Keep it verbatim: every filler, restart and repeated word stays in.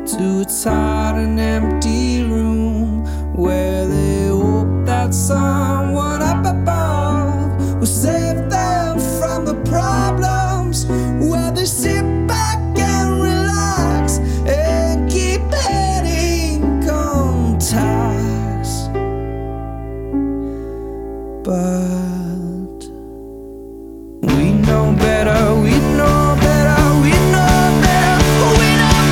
to a tired and empty room where they hope that someone up above will save them from the problems, where they sit back and relax and keep paying income tax. But